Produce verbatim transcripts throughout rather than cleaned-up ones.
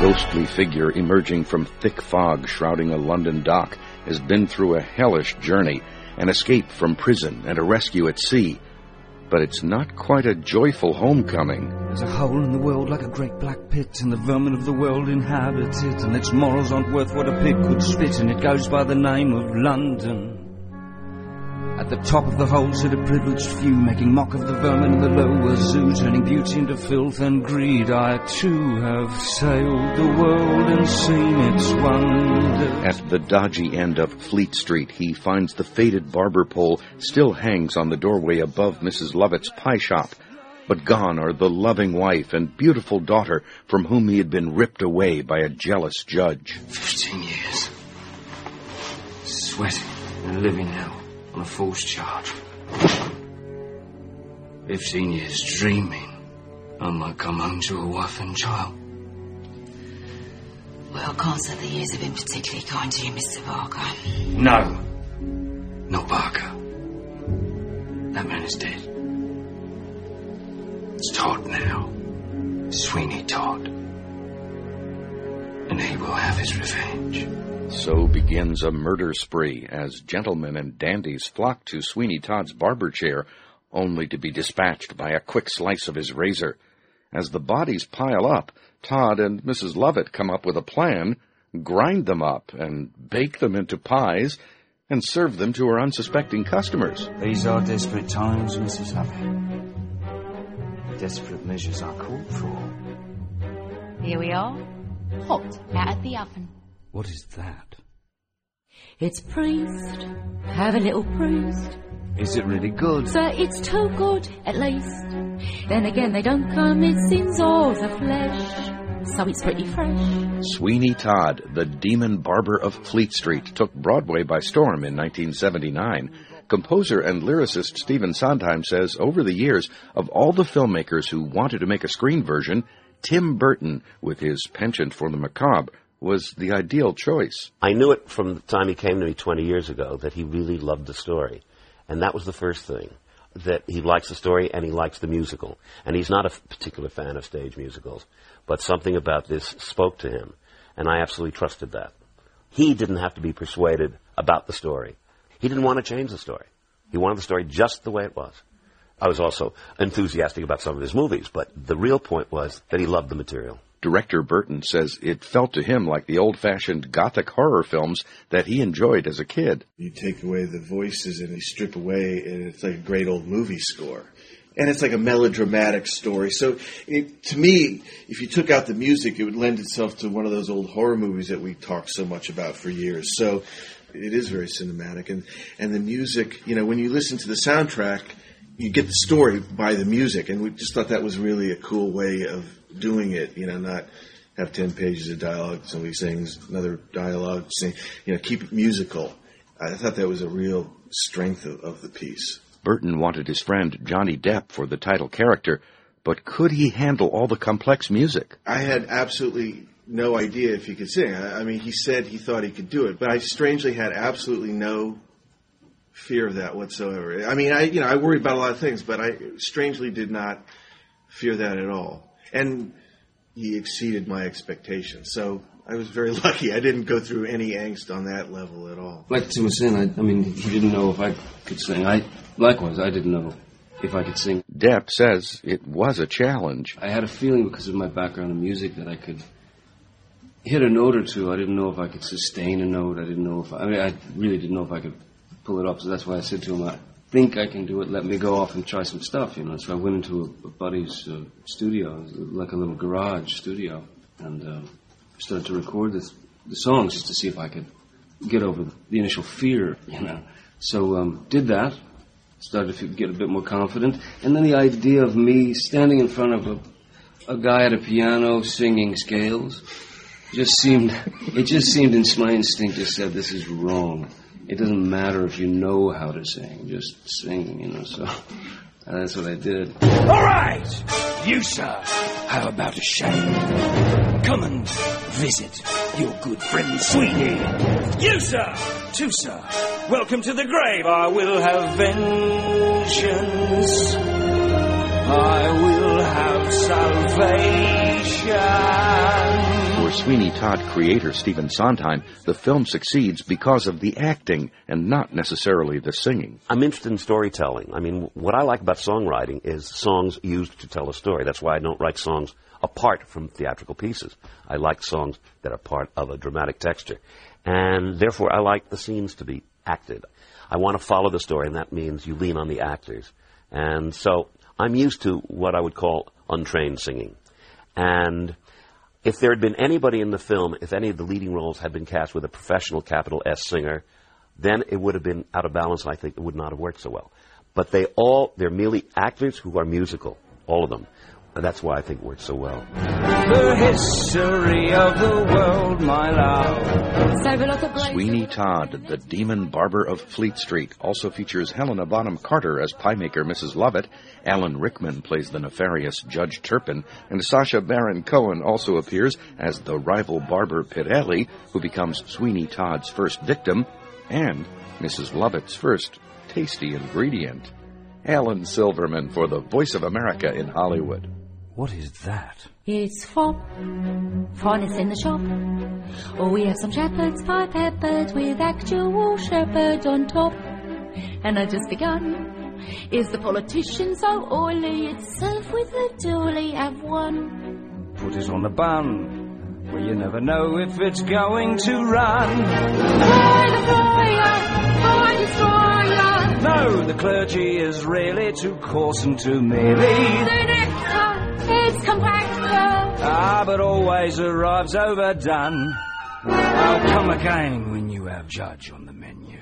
ghostly figure emerging from thick fog shrouding a London dock has been through a hellish journey, an escape from prison and a rescue at sea. But it's not quite a joyful homecoming. There's a hole in the world like a great black pit, and the vermin of the world inhabit it, and its morals aren't worth what a pig could spit, and it goes by the name of London. At the top of the hole sit a privileged few, making mock of the vermin in the lower zoo, turning beauty into filth and greed. I too have sailed the world and seen its wonders. At the dodgy end of Fleet Street, he finds the faded barber pole still hangs on the doorway above Missus Lovett's pie shop. But gone are the loving wife and beautiful daughter from whom he had been ripped away by a jealous judge. Fifteen years. Sweating and living hell on a false charge. Fifteen years dreaming I might come home to a wife and child. Well, I can't say the years have been particularly kind to you, Mister Barker. No. Not Barker. That man is dead. It's Todd now. Sweeney Todd. And he will have his revenge. So begins a murder spree as gentlemen and dandies flock to Sweeney Todd's barber chair, only to be dispatched by a quick slice of his razor. As the bodies pile up, Todd and Missus Lovett come up with a plan, grind them up and bake them into pies, and serve them to our unsuspecting customers. These are desperate times, Missus Lovett. Desperate measures are called for. Here we are, hot out of the oven. What is that? It's praised. Have a little praised. Is it really good? So it's too good, at least. Then again, they don't commit sins of the flesh, so it's pretty fresh. Sweeney Todd, the demon barber of Fleet Street, took Broadway by storm in nineteen seventy-nine. Composer and lyricist Stephen Sondheim says over the years, of all the filmmakers who wanted to make a screen version, Tim Burton, with his penchant for the macabre, was the ideal choice. I knew it from the time he came to me twenty years ago that he really loved the story. And that was the first thing, that he likes the story and he likes the musical. And he's not a particular fan of stage musicals, but something about this spoke to him, and I absolutely trusted that. He didn't have to be persuaded about the story. He didn't want to change the story. He wanted the story just the way it was. I was also enthusiastic about some of his movies, but the real point was that he loved the material. Director Burton says it felt to him like the old-fashioned gothic horror films that he enjoyed as a kid. You take away the voices and you strip away, and it's like a great old movie score. And it's like a melodramatic story. So it, to me, if you took out the music, it would lend itself to one of those old horror movies that we talked so much about for years. So it is very cinematic. And, and the music, you know, when you listen to the soundtrack, you get the story by the music. And we just thought that was really a cool way of doing it, you know, not have ten pages of dialogue, somebody sings another dialogue, sing, you know, keep it musical. I thought that was a real strength of, of the piece. Burton wanted his friend Johnny Depp for the title character, but could he handle all the complex music? I had absolutely no idea if he could sing. I, I mean, he said he thought he could do it, but I strangely had absolutely no fear of that whatsoever. I mean, I you know, I worried about a lot of things, but I strangely did not fear that at all. And he exceeded my expectations. So I was very lucky. I didn't go through any angst on that level at all. Like Tim was saying, I, I mean, he didn't know if I could sing. I Likewise, I didn't know if I could sing. Depp says it was a challenge. I had a feeling because of my background in music that I could hit a note or two. I didn't know if I could sustain a note. I didn't know if I, I mean, I really didn't know if I could pull it up. So that's why I said to him, I think I can do it. Let me go off and try some stuff, you know. So I went into a, a buddy's uh, studio, like a little garage studio, and uh, started to record this, the songs just to see if I could get over the initial fear, you know. So um, did that, started to get a bit more confident, and then the idea of me standing in front of a, a guy at a piano singing scales just seemed, it just seemed in my instinct just said, this is wrong. It doesn't matter if you know how to sing, just sing, you know, so that's what I did. All right, you, sir, how about a shave? Come and visit your good friend Sweeney. You, sir, too, sir, welcome to the grave. I will have vengeance. I will have salvation. For For Sweeney Todd creator Stephen Sondheim, the film succeeds because of the acting and not necessarily the singing. I'm interested in storytelling. I mean, what I like about songwriting is songs used to tell a story. That's why I don't write songs apart from theatrical pieces. I like songs that are part of a dramatic texture. And therefore, I like the scenes to be acted. I want to follow the story, and that means you lean on the actors. And so I'm used to what I would call untrained singing. And if there had been anybody in the film, if any of the leading roles had been cast with a professional capital S singer, then it would have been out of balance, and I think it would not have worked so well. But they all, they're merely actors who are musical, all of them. And that's why I think it works so well. The history of the world, my love. Sweeney Todd, the demon barber of Fleet Street, also features Helena Bonham Carter as piemaker Missus Lovett. Alan Rickman plays the nefarious Judge Turpin, and Sacha Baron Cohen also appears as the rival barber Pirelli, who becomes Sweeney Todd's first victim, and Missus Lovett's first tasty ingredient. Alan Silverman for the Voice of America in Hollywood. What is that? It's fop, finest in the shop. Oh, we have some shepherd's pie peppered with actual shepherd on top. And I just begun. Is the politician so oily? It's served with a doily. Have one. Put it on the bun, where you never know if it's going to run. Fry the fryer, fry destroyer. No, the clergy is really too coarse and too merely. The nectar, it's compactor. Ah, but always arrives overdone. I'll come again when you have Judge on the menu.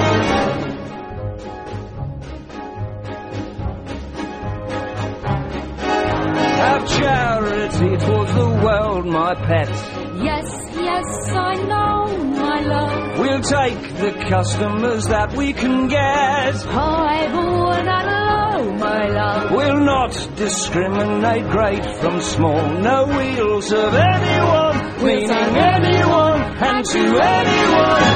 Have charity towards the world, my pet. Yes, yes, I know, my love. We'll take the customers that we can get. High, born and low, my love. We'll not discriminate great from small. No wheels of anyone, meaning anyone, and to anyone.